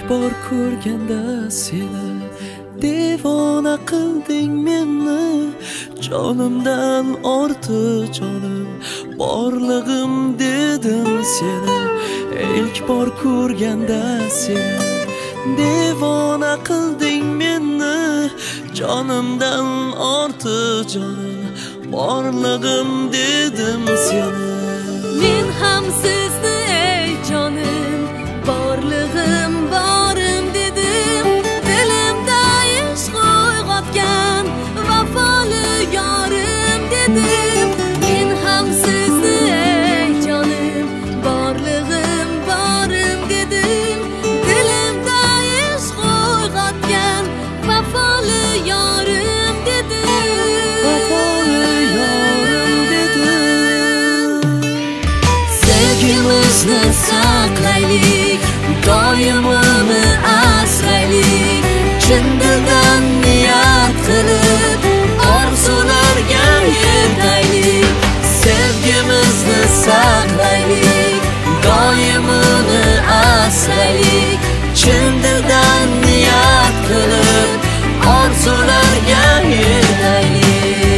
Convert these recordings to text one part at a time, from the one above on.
bor ko'rganda seni devona qilding meni, jonimdan ortiq jonim borlig'im dedim seni. İlk bor ko'rganda seni devona qilding meni, jonimdan ortiq jonim borlig'im dedim seni. Men ham sizni ey jonim borlig'im borim dedim, dilimda ishq uyg'otgan vafoli yorim dedim. Men ham sizni ey jonim borlig'im borim dedim, dilimda ishq uyg'otgan vafoli yorim dedim. Vafoli yorim dedim. Sevgimizni saqlaylik, doim uni asraylik, chin dildan niyat qilib orzularga yetaylik. Sevgimizni saqlaylik, doim uni asraylik, chin dildan niyat qilib orzularga yetaylik.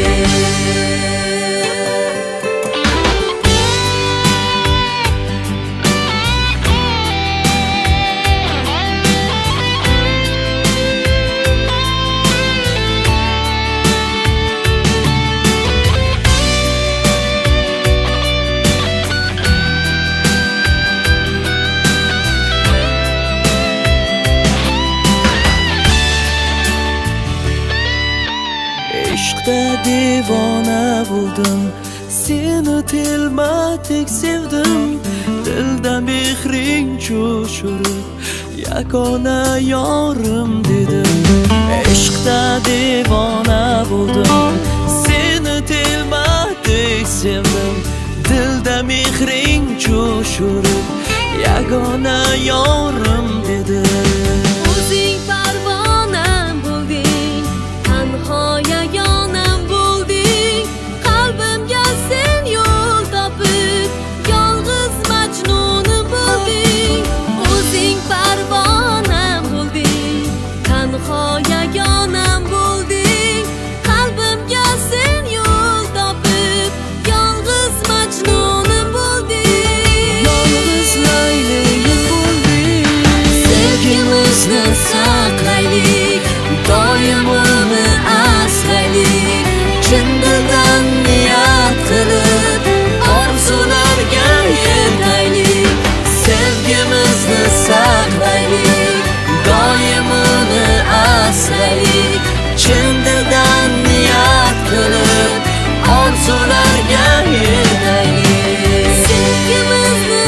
İşqda devona bo'ldim, seni telmatik sevdim, dilda mehring cho'shirib yagona yorim dedim. İşqda devona bo'ldim, seni telmatik sevdim, dilda mehring cho'shirib yagona yorim dedim. O'zing parvonam bo'lding, tanho yagonam bo'lding, qalbimga sen yo'l topib yolg'iz majnunim bo'lding. O'zing parvonam bo'lding, tanho yagonam bo'lding, qalbimga sen yo'l topib yolg'iz majnunim bo'lding. Yolg'iz layligim bo'lding. Sevgimizni saqlaylik, doim uni asraylik, chin dildan niyat qilib orzularga yetaylik. Sevgimizni saqlaylik, doim uni asraylik, chin dildan niyat qilib orzularga yetaylik. Sevgimizni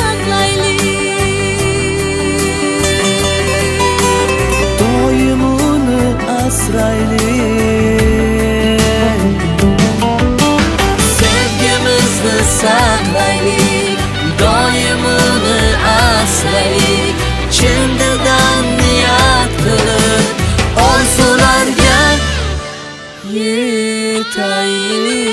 saqlaylik, Doim uni asraylik. sevgimizni saqlaylik, doim uni asraylik, chin dildan niyat qilib orzularga yetaylik.